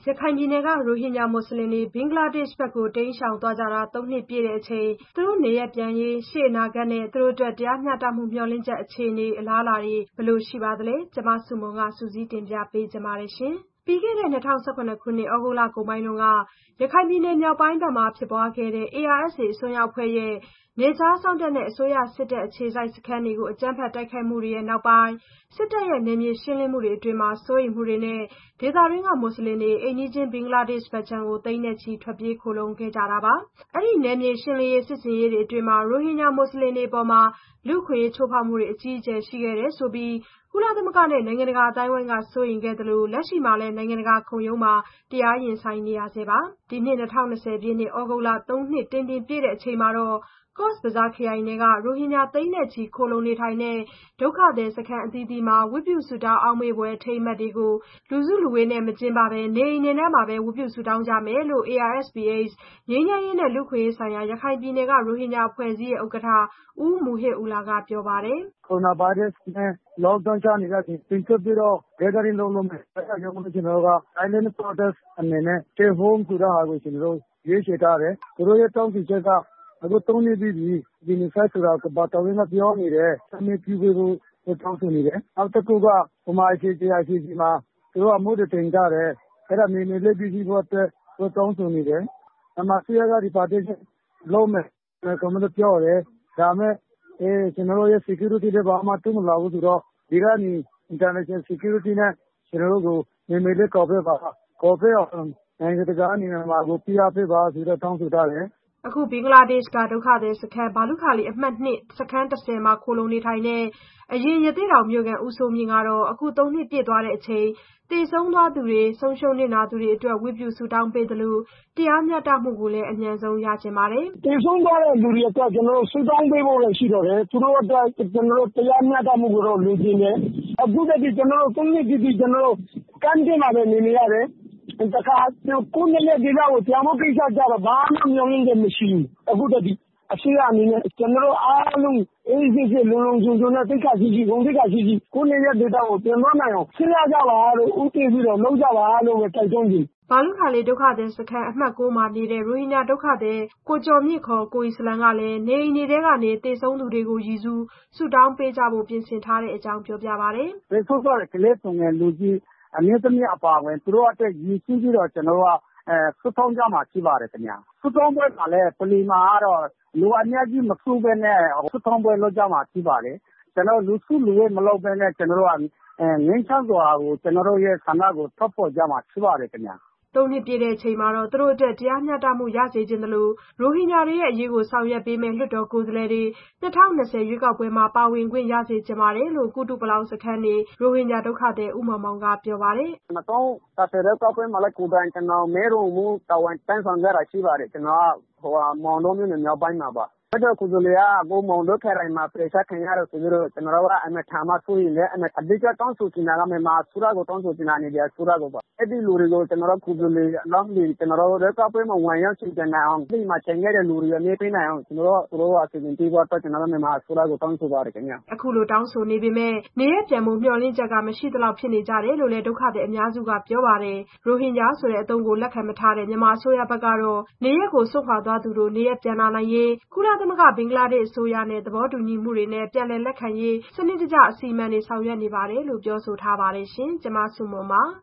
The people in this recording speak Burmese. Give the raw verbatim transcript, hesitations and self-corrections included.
ရခိုင်ပြည်နယ်က ရိုဟင်ဂျာမွတ်ဆလင်တွေဘင်္ဂလားဒေ့ရှ်ဘက်ကိုတိမ်းရှောင်သွားကြတာသုံးနှစ်ပြည့်ချိန်သူတို့နေရပ်ပြန်ရေးရှေ့အနာဂတ်နဲ့သူတို့အတွက်တရားမျှတမှုမျှော်လင့်ချက်အခြေအနေအလားအလာတွေဘယ်လိုရှိပါသလဲ။မဆုမွန် စုစည်းတင်ပြပေးထားပါတယ်။ ပြီးခဲ့တဲ့၂၀၁၇ခုနှစ်သြဂုတ်လကုန်ပိုင်းကရခိုင်ပြည်နယ်မြောက်ပိုင်းဘက်မှာဖြစ်ပွားခဲ့တဲ့ အေအာအက်စ်အေ အစွန်းရောက်အဖွဲ့ရဲ့နယ်ခြားစောင့်တပ်နဲ့အစိုးရစစ်တပ်အခြေစိုက်စခန်းတွေကိုအကြမ်းဖက်တိုက်ခိုက်မှုတွေနောက်ပိုင်းစစ်တပ်ရဲ့နယ်မြေရှင်းလင်းမှုတွေအတွင်းစိုးရိမ်မှုတွေနဲ့ဒေသတွင်းကမွတ်ဆလင်တွေအိမ်နီးချင်းဘင်္ဂလားဒေ့ရှ်ဘက်ခြမ်းကိုသိန်းနဲ့ချီထွက်ပြေးခိုလှုံခဲ့ကြတာပါ။အဲဒီနယ်မြေရှင်းလင်းရေးစစ်ဆင်ရေးတွေအတွင်းရိုဟင်ဂျာမွတ်ဆလင်တွေအပေါ်လူ့အခွင့်အရေးချိုးဖောက်မှုတွေအကြီးအကျယ်ရှိခဲ့တယ်ဆိုပြီးကုလသမဂ္ဂနဲ့နိုင်ငံတကာအသိုင်းအဝိုင်းကစိုးရိမ်ခဲ့သလိုလက်ရှိမှာလည်းနိုင်ငံတကာခုံရုံးမှာတရားရင်ဆိုင်နေရဆဲပါ။ဒီနှစ်၂၀၂၀ပြည့်နှစ်သြဂုတ်လသုံးနှစ်တိတိပြည့်ချိန်မှာတော့ကော့ဇ်ဘဇားခရိုင်ထဲကရိုဟင်ဂျာသိန်းနဲ့ချီခိုလှုံနေထိုင်တဲ့ဒုက္ခသည်စခန်းအသီးသီးမှာဝတ်ပြုဆုတောင်းအောက်မေ့ဖွယ်အထိမ်းအမှတ်တွေကို လူစုလူဝေးနဲ့မကျင်းပဘဲနေအိမ်တွေထဲမှာပဲဝတ်ပြုဆုတောင်းကြမယ်လို့ အေအာအက်စ်ပီအိတ်စ် ငြိမ်းချမ်းရေးနဲ့လူ့အခွင့်အရေးဆိုင်ရာရခိုင်ပြည်နယ်ကရိုဟင်ဂျာအဖွဲ့အစည်းရဲ့ဥက္ကဋ္ဌ ဦးမူဟစ်အူလာကပြောပါတယ်။ "ကိုရိုနာဗိုင်းရပ်စ်နဲ့ Lockdown ချနေတဲ့အချိန်ချိန်ထွက်ပြီးတော့ Gathering လုပ်လုပ်မယ်။အဲဒါကြောင့်မို့လို့ကျနော်တို့က Silent Protest အနေနဲ့ Stay Home ဆိုတဲ့ဟာကိုကျနော်တို့ရွေးချယ်ထားတယ်။သူတို့ရဲ့တောင်းဆိုချက်ကအခုသုံးနှစ်ပြီးပြီ။ Genocide ဆိုတာကမ္ဘာတဝန်းကပြောနေတယ်။အမှီပြုပေးဖို့တောင်းဆိုနေတယ်။နောက်တခုကမြန်မာ I C J I C J မှာသူတို့အမှုတွေတင်ကြတယ်။အဲဒါမြန်မြန်လေးပြီးစီးဖို့အတွက်သူတို့တောင်းဆိုနေတယ်။မြန်မာအစိုးရက Repatriation လုပ်မယ်ပြောတယ်။ဒါပေမဲ့ကျနော်တို့ရဲ့ Security လည်းဘာမှထူးမလာဘူးဆိုတော့ဒီကနေ International Security နဲ့ကျနော်တို့ကိုမြန်မြန်လေးခေါ်ပေးပါ။ခေါ်ပေးအောင်နိုင်ငံတကာကနေမြန်မာကိုဖိအားပေးပါဆိုပြီးတောင်းဆိုထားတယ်။ " အခုဘင်္ဂလားဒေ့ရှ်ကဒုက္ခသည်စခန်းဘာလုခါလီအမှတ်၂စခန်း၁၀မှာခိုလှုံနေထိုင်တဲ့အရင်ရသေ့တောင်မြို့ခံဦးစိုးမြင့်ကတော့အခုသုံးနှစ်ပြည့်သွားချိန်သေဆုံးသွားသူတွေဆုံးရှုံးနစ်နာသူတွေအတွက်ဝတ်ပြုဆုတောင်းပေးသလိုတရားမျှတမှုကိုလည်းအမြန်ဆုံးရချင်ပါတယ်။ "သေဆုံးသွားတဲ့လူတွေအတွက်ကျနော်တို့ဆုတောင်းပေးဖို့ပဲရှိတော့တယ်။သူတို့အတွက်ကျနော်တို့တရားမျှတမှုကိုတော့လိုချင်တယ်။အခုထက်ထိကျနော်တို့သုံးနှစ်တိတိကျနော်တို့ကမ်းခြေမှာပဲနေနေရတယ်။တခါကိုယ့်နယ်မြေဒေသကိုပြန်ဖို့ကိစ္စကျတော့ဘာမှမျှော်လင့်ချက်မရှိဘူး။အခုထက်ထိအစိုးရအနေနဲ့ကျနော်တို့အားလုံးအေးအေးဆေးဆေးလုံလုံခြုံခြုံနဲ့သိက္ခာရှိရှိဂုဏ်သိက္ခာရှိရှိကိုယ့်နယ်မြေဒေသကိုပြန်သွားနိုင်အောင်စဉ်းစားကြပါလို့ဦးတည်ပြီးတော့လုပ်ကြပါလို့ပဲတိုက်တွန်းချင်တယ်။ဘာလုခါလီဒုက္ခသည်စခန်းအမှတ်၉မှာနေတဲ့ရိုဟင်ဂျာဒုက္ခသည်ကိုကျော်မြင့်ခေါ်ကိုအီစလံကလည်းနေအိမ်တွေထဲကနေသေဆုံးသူတွေကိုရည်စူးဆုတောင်းပေးကြဖို့ပြင်ဆင်ထားတဲ့အကြောင်းပြောပြပါတယ်။သေဆုံးသွားတဲ့ကလေးသူငယ်လူကြီးအမျိုးသမီးအပါအဝင်သူတို့အတွက်ရည်စူးပြီးတော့ကျနော်တို့ကဆုတောင်းကြမှာရှိပါတယ်ခင်ဗျ။ဆုတောင်းပွဲမှာလည်းဗလီမှာကတော့လူအများကြီးမစုဘဲနဲ့ဆုတောင်းပွဲလုပ်ကြမှာရှိပါတယ်။ကျနော်တို့လူစုလူဝေးမလုပ်ဘဲနဲ့ကျနော်တို့ကငြိမ်းချမ်းစွာကိုကျနော်တို့ရဲ့ဆန္ဒကိုထုတ်ဖော်ကြမှာဖြစ်ပါတယ်ခင်ဗျ။ "သုံးနှစ်ပြည့်ချိန်မှာသူတို့အတွက်တရားမျှတမှုရစေချင်သလိုရိုဟင်ဂျာတွေရဲ့အရေးကိုဆောင်ရွက်ပေးမယ့်လွှတ်တော်ကိုယ်စားလှယ်တွေ၂၀၂၀ရွေးကောက်ပွဲမှာပါဝင်ခွင့်ရစေချင်ပါတယ်လို့ကုတုပလောင်စခန်းနေရိုဟင်ဂျာဒုက္ခသည်ဦးမောင်မောင်ကပြောပါတယ်။၂၀၂၀ရွေးကောက်ပွဲမှာလည်းကိုယ်တိုင်ကျနော်မဲရုံမှူးတာဝန်ထမ်းဆောင်ခဲ့တာရှိပါတယ်။ကျနော်ကမောင်တောမြို့နယ်မြောက်ပိုင်းမှာပါ။လွှတ်တော်ကိုယ်စားလှယ်ကအခုမောင်တောခရိုင်မှာပယ်ချခံရတယ်ဆိုပြီးတော့ကျနော်တို့ကအင်မတန်မှစိုးရိမ်တယ်။အဓိကတောင်းဆိုချင်တာကမြန်မာအစိုးရကိုတောင်းဆိုချင်တာ N L Dအစိုးရကိုပါ။အဲဒီလူတွေကိုကျနော်တို့ကိုယ်စားလှယ်လောင်းတွေကျနော်တို့ရွေးကောက်ပွဲမှာဝင်ရောက်ယှဉ်ပြိုင်နိုင်အောင်အဲဒီမှာကျန်ခဲ့တဲ့လူတွေကိုမဲပေးနိုင်အောင်ကျနော်တို့သူတို့အစီအစဉ်ပေးဖို့အတွက်ကျနော်တို့မြန်မာအစိုးရကိုတောင်းဆိုပါတယ်ခင်ဗျ။အခုလိုတောင်းဆိုနေပေမဲ့နေရပ်ပြန်ဖို့မျှော်လင့်ချက်ကမရှိသလောက်ဖြစ်နေကြတယ်လို့လည်းဒုက္ခသည်အများစုကပြောပါတယ်။ရိုဟင်ဂျာဆိုတဲ့အသုံးကိုလက်ခံမထားတဲ့မြန်မာအစိုးရဘက်ကတော့နေရပ်ကိုစွန့်ခွာသွားသူတွေနေရပ်ပြန်လာနိုင်ရေးကုလသမဂ္ဂဘင်္ဂလားဒေ့ရှ်အစိုးရနဲ့သဘောတူညီမှုတွေနဲ့ပြန်လည်လက်ခံရေးစနစ်တကျအစီအမံတွေဆောင်ရွက်နေပါတယ်လို့ပြောဆိုထားပါတယ်ရှင်။ကျွန်မဆုမွန်ပါ